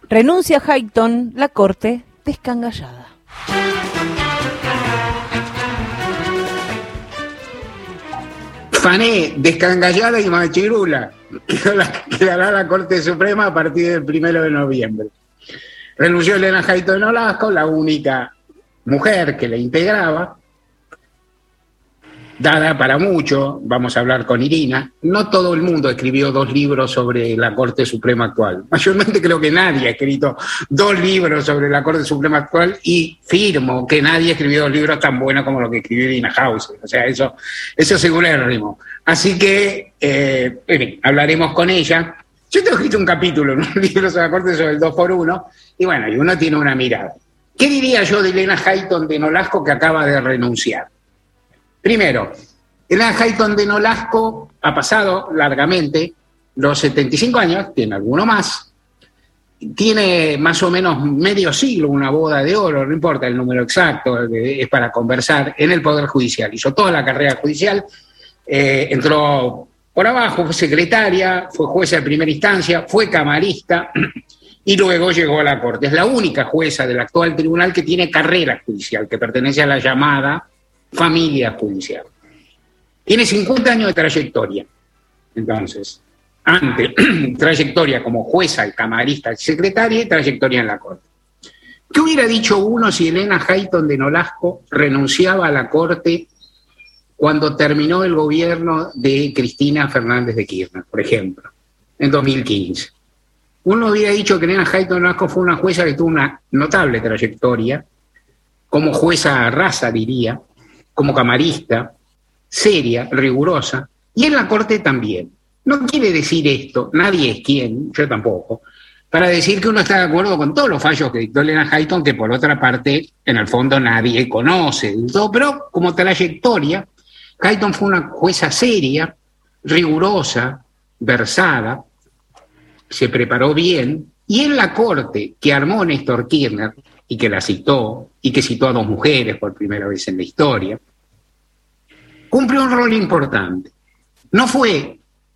Renuncia Hayton, la corte descangallada. Fané, descangallada y machirula, quedará la Corte Suprema a partir del 1 de noviembre. Renunció Elena Hayton Nolasco, la única mujer que la integraba, dada para mucho. Vamos a hablar con Irina. No todo el mundo escribió 2 libros sobre la Corte Suprema actual. Mayormente creo que nadie ha escrito 2 libros sobre la Corte Suprema actual, y firmo que nadie escribió 2 libros tan buenos como lo que escribió Irina Hauser. O sea, eso segurérrimo. Así que hablaremos con ella. Yo tengo escrito un capítulo en un libro sobre la Corte sobre el 2x1, y bueno, y uno tiene una mirada. ¿Qué diría yo de Elena Hayton de Nolasco, que acaba de renunciar? Primero, Elena Hayton de Nolasco ha pasado largamente los 75 años, tiene alguno más, tiene más o menos medio siglo, una boda de oro, no importa el número exacto, es para conversar, en el Poder Judicial. Hizo toda la carrera judicial, entró por abajo, fue secretaria, fue jueza de primera instancia, fue camarista y luego llegó a la Corte. Es la única jueza del actual tribunal que tiene carrera judicial, que pertenece a la llamada familia judicial. Tiene 50 años de trayectoria. Entonces, antes, trayectoria como jueza y camarista y secretaria, y trayectoria en la Corte. ¿Qué hubiera dicho uno si Elena Hayton de Nolasco renunciaba a la Corte cuando terminó el gobierno de Cristina Fernández de Kirchner, por ejemplo, en 2015? Uno hubiera dicho que Elena Hayton de Nolasco fue una jueza que tuvo una notable trayectoria, como jueza a raza, diría, como camarista, seria, rigurosa, y en la Corte también. No quiere decir esto, nadie es quien, yo tampoco, para decir que uno está de acuerdo con todos los fallos que dictó Elena Hayton, que por otra parte, en el fondo nadie conoce, pero como trayectoria, Hayton fue una jueza seria, rigurosa, versada, se preparó bien, y en la Corte que armó Néstor Kirchner, y que la citó, y que citó a 2 mujeres por primera vez en la historia, cumplió un rol importante. No fue,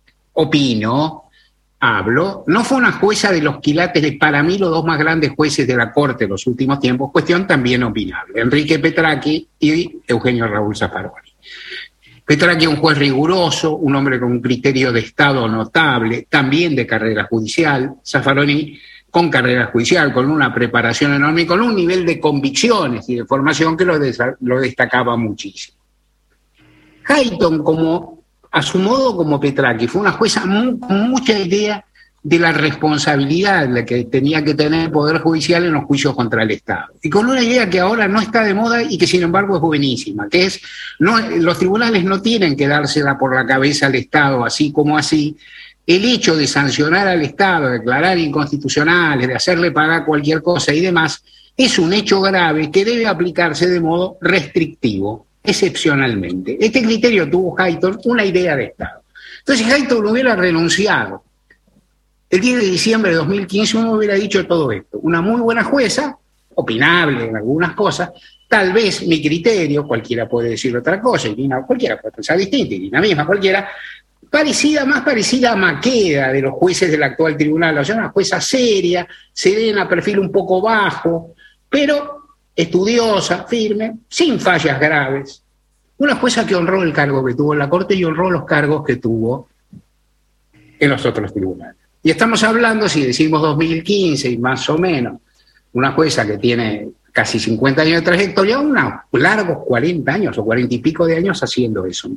no fue una jueza de los quilates de, para mí, los 2 más grandes jueces de la Corte de los últimos tiempos, cuestión también opinable, Enrique Petracchi y Eugenio Raúl Zaffaroni. Petracchi, un juez riguroso, un hombre con un criterio de Estado notable, también de carrera judicial. Zaffaroni, con carrera judicial, con una preparación enorme y con un nivel de convicciones y de formación que lo destacaba muchísimo. Hayton, como a su modo como Petracchi, fue una jueza con mucha idea de la responsabilidad la que tenía que tener el Poder Judicial en los juicios contra el Estado. Y con una idea que ahora no está de moda y que sin embargo es buenísima, que es, los tribunales no tienen que dársela por la cabeza al Estado así como así. El hecho de sancionar al Estado, de declarar inconstitucionales, de hacerle pagar cualquier cosa y demás, es un hecho grave que debe aplicarse de modo restrictivo, excepcionalmente. Este criterio tuvo Hayton, una idea de Estado. Entonces, si Hayton hubiera renunciado el 10 de diciembre de 2015, uno hubiera dicho todo esto. Una muy buena jueza, opinable en algunas cosas, tal vez mi criterio, cualquiera puede decir otra cosa, Irina, cualquiera puede pensar distinto, Irina misma, cualquiera, más parecida a Maqueda de los jueces del actual tribunal, o sea, una jueza seria, serena, perfil un poco bajo, pero estudiosa, firme, sin fallas graves. Una jueza que honró el cargo que tuvo en la Corte y honró los cargos que tuvo en los otros tribunales. Y estamos hablando, si decimos 2015 y más o menos, una jueza que tiene casi 50 años de trayectoria, unos largos 40 años o 40 y pico de años haciendo eso.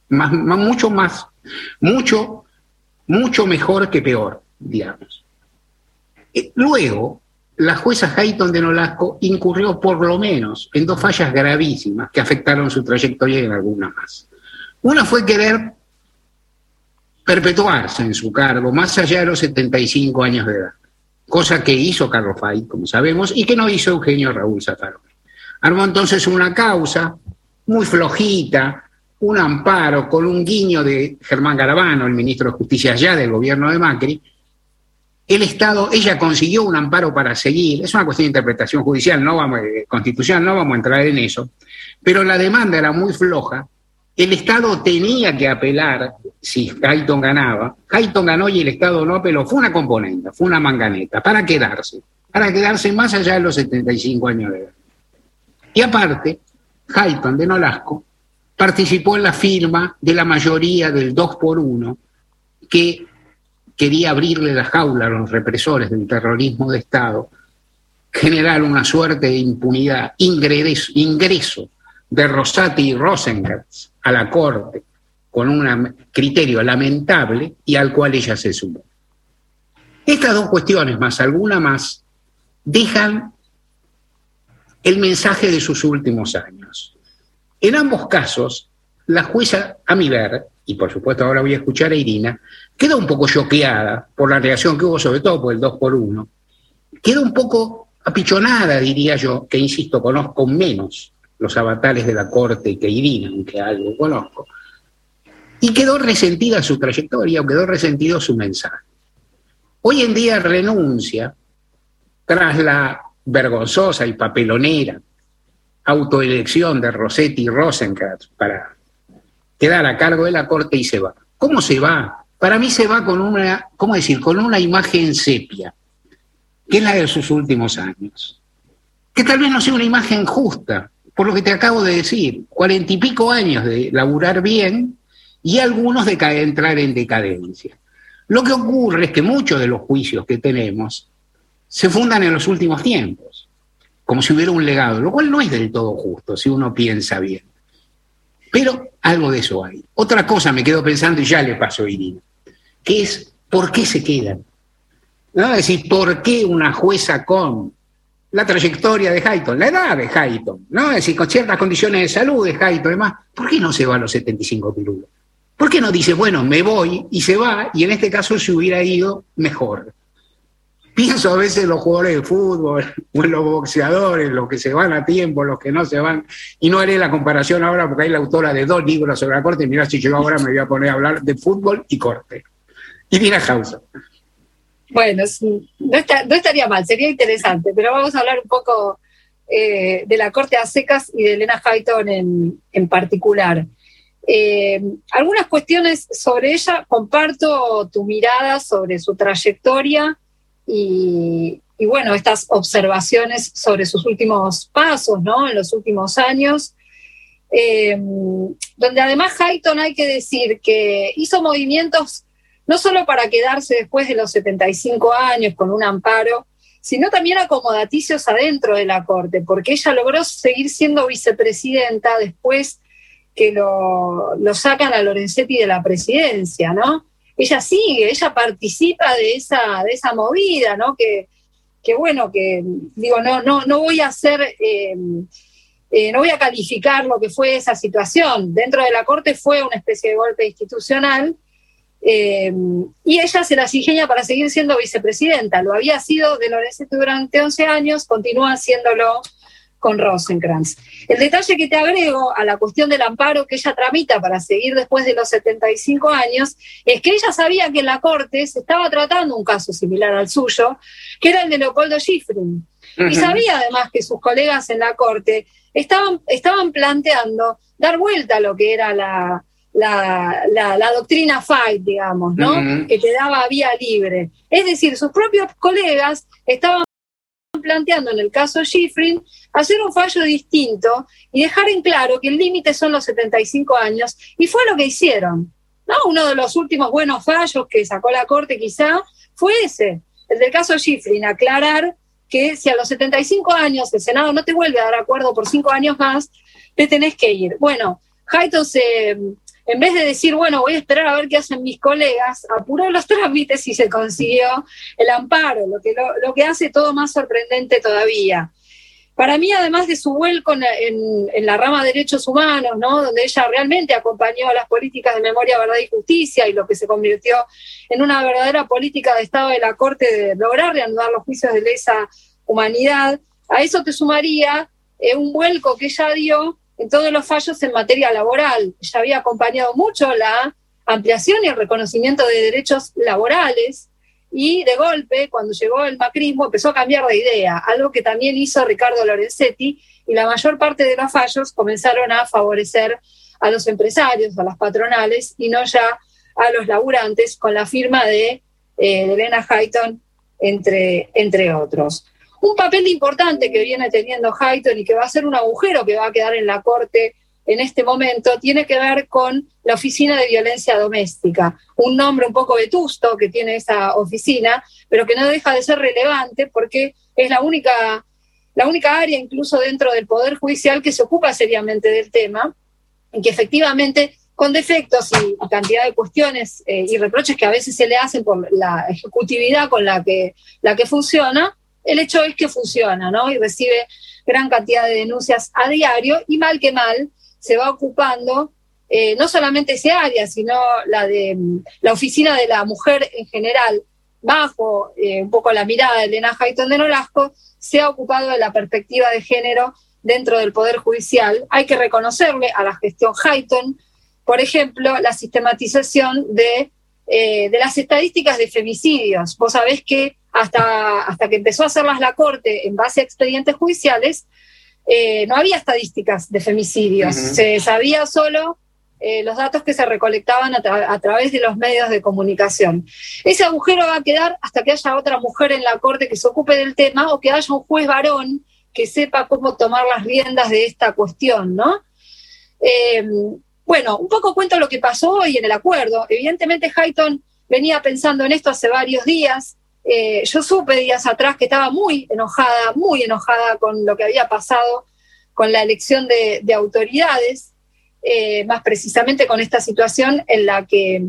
Mucho mejor que peor, digamos. Luego, la jueza Hayton de Nolasco incurrió por lo menos en 2 fallas gravísimas que afectaron su trayectoria y en algunas más. Una fue querer perpetuarse en su cargo más allá de los 75 años de edad, cosa que hizo Carlos Fay, como sabemos, y que no hizo Eugenio Raúl Zaffaroni. Armó entonces una causa muy flojita, un amparo con un guiño de Germán Garabano, el ministro de Justicia ya del gobierno de Macri. Ella consiguió un amparo para seguir, es una cuestión de interpretación judicial, constitucional, no vamos a entrar en eso, pero la demanda era muy floja el Estado tenía que apelar si Hayton ganaba. Hayton ganó y el Estado no apeló. Fue una componente, fue una manganeta, para quedarse más allá de los 75 años de edad. Y aparte, Hayton de Nolasco participó en la firma de la mayoría del 2x1 que quería abrirle la jaula a los represores del terrorismo de Estado, generar una suerte de impunidad, ingreso de Rosati y Rosenkrantz a la Corte con un criterio lamentable y al cual ella se sumó. Estas dos cuestiones, más alguna más, dejan el mensaje de sus últimos años. En ambos casos, la jueza, a mi ver, y por supuesto ahora voy a escuchar a Irina, quedó un poco choqueada por la reacción que hubo, sobre todo por el 2x1, quedó un poco apichonada, diría yo, que insisto, conozco menos los avatares de la Corte que Irina, aunque algo conozco, y quedó resentida su trayectoria, o quedó resentido su mensaje. Hoy en día renuncia, tras la vergonzosa y papelonera autoelección de Rossetti y Rosenkrantz para quedar a cargo de la Corte, y se va. ¿Cómo se va? Para mí se va con una, ¿cómo decir?, con una imagen sepia, que es la de sus últimos años. Que tal vez no sea una imagen justa, por lo que te acabo de decir, 40 y pico años de laburar bien y algunos de entrar en decadencia. Lo que ocurre es que muchos de los juicios que tenemos se fundan en los últimos tiempos, como si hubiera un legado, lo cual no es del todo justo si uno piensa bien. Pero algo de eso hay. Otra cosa me quedo pensando, y ya le paso a Irina, que es ¿por qué se quedan? ¿No? Es decir, ¿por qué una jueza con la trayectoria de Hayton, la edad de Hayton, ¿no? Es decir, con ciertas condiciones de salud de Hayton y demás, ¿por qué no se va a los 75 pirulos? ¿Por qué no dice, bueno, me voy y se va, y en este caso se hubiera ido mejor? Pienso a veces en los jugadores de fútbol, o en los boxeadores, los que se van a tiempo, los que no se van, y no haré la comparación ahora porque hay la autora de 2 libros sobre la Corte, y mirá si yo ahora me voy a poner a hablar de fútbol y Corte. Y mira Hauser. Bueno, no estaría mal, sería interesante, pero vamos a hablar un poco de la Corte a secas y de Lena Hayton en particular. Algunas cuestiones sobre ella, comparto tu mirada sobre su trayectoria y bueno, estas observaciones sobre sus últimos pasos, ¿no? En los últimos años, donde además Hayton, hay que decir que hizo movimientos no solo para quedarse después de los 75 años con un amparo, sino también acomodaticios adentro de la Corte, porque ella logró seguir siendo vicepresidenta después que lo sacan a Lorenzetti de la presidencia, ¿no? Ella sigue, ella participa de esa movida, ¿no? Que bueno, que digo, no voy a hacer, no voy a calificar lo que fue esa situación. Dentro de la Corte fue una especie de golpe institucional, y ella se las ingenia para seguir siendo vicepresidenta. Lo había sido de Lorenzetti durante 11 años, continúa haciéndolo con Rosenkrantz. El detalle que te agrego a la cuestión del amparo que ella tramita para seguir después de los 75 años es que ella sabía que en la Corte se estaba tratando un caso similar al suyo, que era el de Leopoldo Schifrin. Uh-huh. Y sabía además que sus colegas en la Corte estaban planteando dar vuelta a lo que era la doctrina Fight, digamos, ¿no? Uh-huh. Que te daba vía libre. Es decir, sus propios colegas estaban planteando en el caso Schifrin hacer un fallo distinto y dejar en claro que el límite son los 75 años, y fue lo que hicieron, ¿no? Uno de los últimos buenos fallos que sacó la Corte quizá fue ese, el del caso Schifrin, aclarar que si a los 75 años el Senado no te vuelve a dar acuerdo por 5 años más, te tenés que ir. Bueno, Hayton en vez de decir, bueno, voy a esperar a ver qué hacen mis colegas, apuró los trámites y se consiguió el amparo, lo que hace todo más sorprendente todavía. Para mí, además de su vuelco en la rama de derechos humanos, ¿no? Donde ella realmente acompañó a las políticas de memoria, verdad y justicia, y lo que se convirtió en una verdadera política de Estado de la Corte de lograr reanudar los juicios de lesa humanidad, a eso te sumaría un vuelco que ella dio en todos los fallos en materia laboral. Ella había acompañado mucho la ampliación y el reconocimiento de derechos laborales, y de golpe, cuando llegó el macrismo, empezó a cambiar de idea, algo que también hizo Ricardo Lorenzetti, y la mayor parte de los fallos comenzaron a favorecer a los empresarios, a las patronales, y no ya a los laburantes, con la firma de Helena Hayton, entre otros. Un papel importante que viene teniendo Hayton y que va a ser un agujero que va a quedar en la Corte en este momento, tiene que ver con la Oficina de Violencia Doméstica, un nombre un poco vetusto que tiene esa oficina, pero que no deja de ser relevante porque es la única área, incluso dentro del Poder Judicial, que se ocupa seriamente del tema, y que efectivamente, con defectos y cantidad de cuestiones y reproches que a veces se le hacen por la ejecutividad con la que funciona, el hecho es que funciona, ¿no? Y recibe gran cantidad de denuncias a diario, y mal que mal se va ocupando no solamente ese área, sino la de la Oficina de la Mujer en general, bajo un poco la mirada de Helena Hayton de Nolasco, se ha ocupado de la perspectiva de género dentro del Poder Judicial. Hay que reconocerle a la gestión Hayton, por ejemplo, la sistematización de las estadísticas de femicidios. Vos sabés que hasta que empezó a hacerlas la Corte en base a expedientes judiciales, no había estadísticas de femicidios. Uh-huh. Se sabía solo los datos que se recolectaban a través de los medios de comunicación. Ese agujero va a quedar hasta que haya otra mujer en la Corte que se ocupe del tema, o que haya un juez varón que sepa cómo tomar las riendas de esta cuestión, ¿no? Bueno, un poco cuento lo que pasó hoy en el acuerdo. Evidentemente Hayton venía pensando en esto hace varios días. Yo supe días atrás que estaba muy enojada con lo que había pasado con la elección de autoridades, más precisamente con esta situación en la que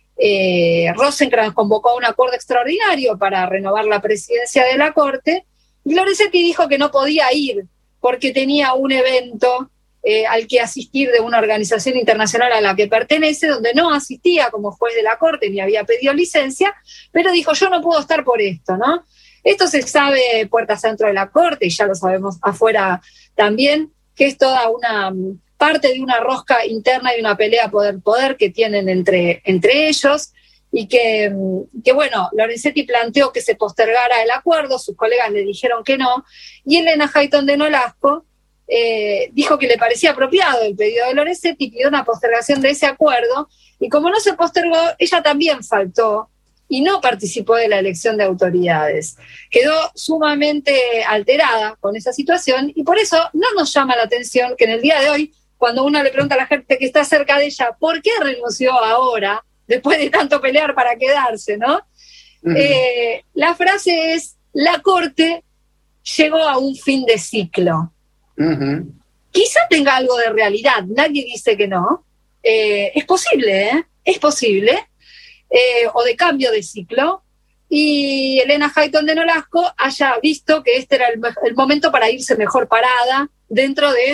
Rosenkrantz convocó a un acuerdo extraordinario para renovar la presidencia de la Corte, y Lorenzetti dijo que no podía ir porque tenía un evento al que asistir de una organización internacional a la que pertenece, donde no asistía como juez de la Corte ni había pedido licencia, pero dijo: yo no puedo estar por esto, ¿no? Esto se sabe puertas adentro de la Corte, y ya lo sabemos afuera también, que es toda una parte de una rosca interna y una pelea poder que tienen entre ellos, y que bueno, Lorenzetti planteó que se postergara el acuerdo, sus colegas le dijeron que no, y Helena Hayton de Nolasco dijo que le parecía apropiado el pedido de Lorenzetti, pidió una postergación de ese acuerdo, y como no se postergó, ella también faltó y no participó de la elección de autoridades. Quedó sumamente alterada con esa situación, y por eso no nos llama la atención que en el día de hoy, cuando uno le pregunta a la gente que está cerca de ella por qué renunció ahora, después de tanto pelear para quedarse, ¿no? Uh-huh. La frase es: la Corte llegó a un fin de ciclo. Uh-huh. Quizá tenga algo de realidad, nadie dice que no. Es posible, es posible. O de cambio de ciclo, y Helena Hayton de Nolasco haya visto que este era el momento para irse mejor parada dentro de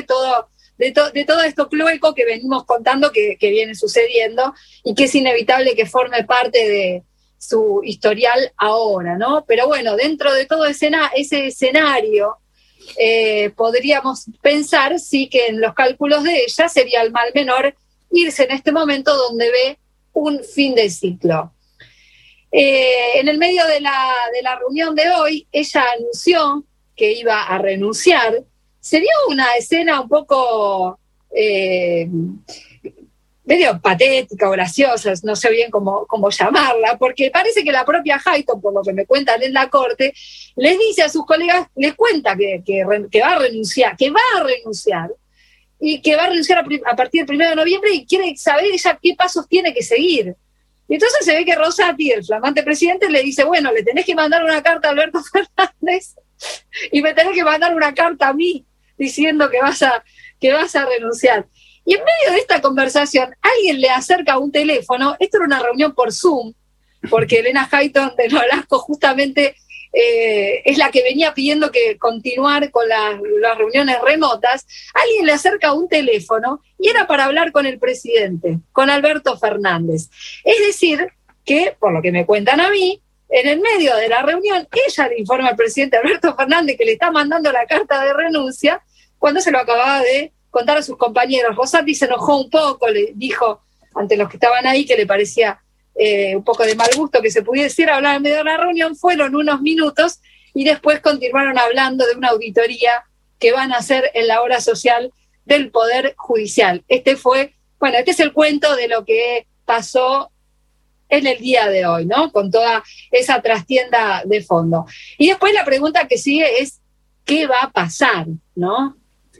todo esto clueco que venimos contando que viene sucediendo, y que es inevitable que forme parte de su historial ahora, ¿no? Pero bueno, dentro de todo ese escenario, podríamos pensar sí que en los cálculos de ella sería el mal menor irse en este momento donde ve un fin de ciclo. En el medio de la reunión de hoy, ella anunció que iba a renunciar. Se vio una escena un poco medio patética o graciosa, no sé bien cómo llamarla, porque parece que la propia Hayton, por lo que me cuentan en la Corte, les dice a sus colegas, les cuenta que va a renunciar, y que va a renunciar a partir del 1 de noviembre, y quiere saber ella qué pasos tiene que seguir. Y entonces se ve que Rosati, el flamante presidente, le dice: bueno, le tenés que mandar una carta a Alberto Fernández y me tenés que mandar una carta a mí diciendo que vas a renunciar. Y en medio de esta conversación, alguien le acerca un teléfono. Esto era una reunión por Zoom, porque Helena Hayton de Nolasco justamente es la que venía pidiendo que continuar con las reuniones remotas. Alguien le acerca un teléfono y era para hablar con el presidente, con Alberto Fernández. Es decir, que, por lo que me cuentan a mí, en el medio de la reunión, ella le informa al presidente Alberto Fernández que le está mandando la carta de renuncia, cuando se lo acababa de contar a sus compañeros. Rosati se enojó un poco, le dijo ante los que estaban ahí que le parecía un poco de mal gusto que se pudiera hablar en medio de la reunión. Fueron unos minutos y después continuaron hablando de una auditoría que van a hacer en la obra social del Poder Judicial. Este fue Bueno, este es el cuento de lo que pasó en el día de hoy, ¿no? Con toda esa trastienda de fondo. Y después la pregunta que sigue es, ¿qué va a pasar, no?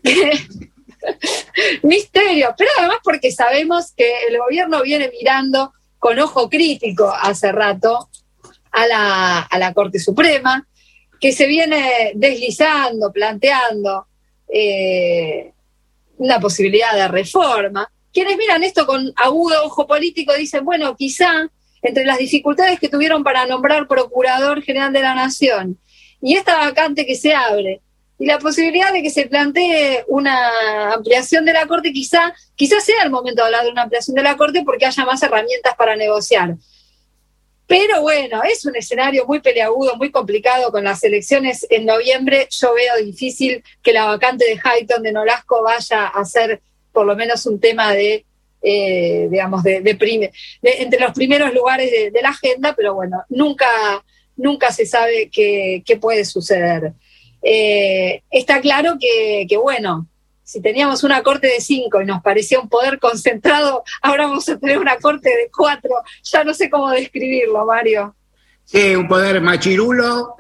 Misterio, pero además porque sabemos que el gobierno viene mirando con ojo crítico hace rato a la Corte Suprema, que se viene deslizando, planteando una posibilidad de reforma. Quienes miran esto con agudo ojo político dicen, bueno, quizá entre las dificultades que tuvieron para nombrar Procurador General de la Nación y esta vacante que se abre, y la posibilidad de que se plantee una ampliación de la Corte, quizá sea el momento de hablar de una ampliación de la Corte porque haya más herramientas para negociar. Pero bueno, es un escenario muy peleagudo, muy complicado con las elecciones en noviembre. Yo veo difícil que la vacante de Hayton de Nolasco vaya a ser por lo menos un tema de entre los primeros lugares de la agenda, pero bueno, nunca se sabe qué puede suceder. Está claro que bueno, si teníamos una corte de 5 y nos parecía un poder concentrado, ahora vamos a tener una corte de 4. Ya no sé cómo describirlo, Mario. Sí, un poder machirulo,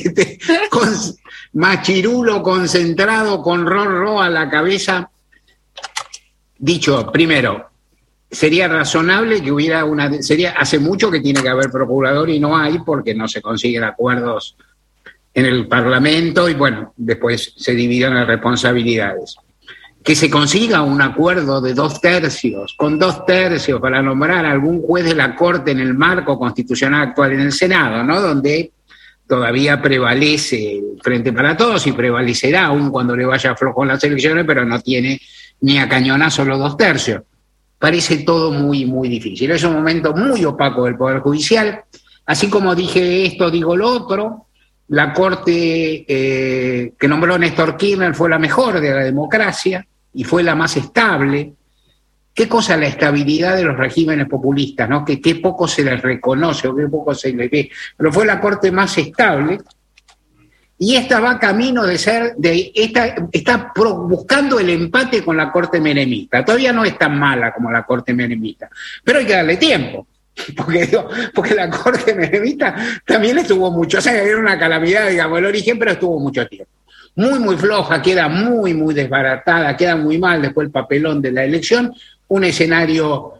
machirulo concentrado con Rorro a la cabeza. Dicho, primero, sería razonable que hubiera hace mucho que tiene que haber procurador y no hay porque no se consiguen acuerdos en el Parlamento y bueno, después se dividen las responsabilidades. Que se consiga un acuerdo de 2/3, con 2/3 para nombrar a algún juez de la Corte en el marco constitucional actual en el Senado, ¿no? Donde todavía prevalece el Frente para Todos y prevalecerá aún cuando le vaya flojo en las elecciones, pero no tiene ni a cañonazo los 2/3. Parece todo muy, muy difícil. Es un momento muy opaco del Poder Judicial. Así como dije esto, digo lo otro. La Corte que nombró Néstor Kirchner fue la mejor de la democracia y fue la más estable. ¿Qué cosa la estabilidad de los regímenes populistas, ¿no? Que qué poco se les reconoce o qué poco se les ve. Pero fue la Corte más estable y esta va camino de ser, está buscando el empate con la Corte menemista. Todavía no es tan mala como la Corte menemista, pero hay que darle tiempo. Porque la Corte menemista también estuvo mucho, o sea, era una calamidad, digamos, el origen, pero estuvo mucho tiempo. Muy, muy floja, queda muy, muy desbaratada, queda muy mal después el papelón de la elección, un escenario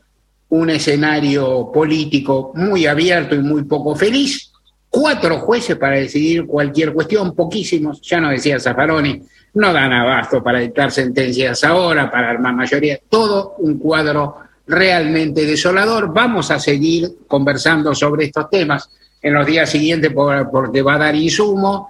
político muy abierto y muy poco feliz, 4 jueces para decidir cualquier cuestión, poquísimos, ya nos decía Zaffaroni, no dan abasto para dictar sentencias ahora, para armar mayoría, todo un cuadro realmente desolador. Vamos a seguir conversando sobre estos temas en los días siguientes porque va a dar insumo.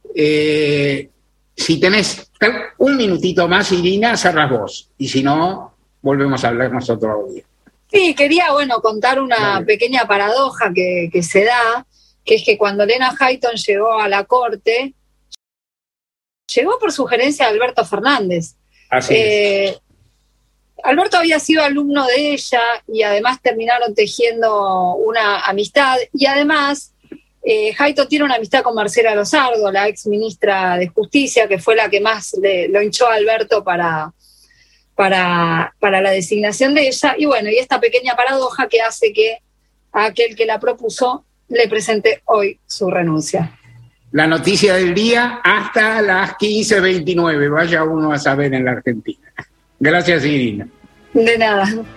Si tenés un minutito más, Irina, cerrás vos. Y si no, volvemos a hablar nosotros hoy. Sí, quería, contar una pequeña paradoja que se da, que es que cuando Lena Hayton llegó a la Corte, llegó por sugerencia de Alberto Fernández. Así es. Alberto había sido alumno de ella y además terminaron tejiendo una amistad y además Hayton tiene una amistad con Marcela Lozardo, la ex ministra de Justicia, que fue la que más lo hinchó a Alberto para la designación de ella. Y bueno, y esta pequeña paradoja que hace que a aquel que la propuso le presente hoy su renuncia. La noticia del día hasta las 15:29, vaya uno a saber en la Argentina. Gracias, Irina. De nada.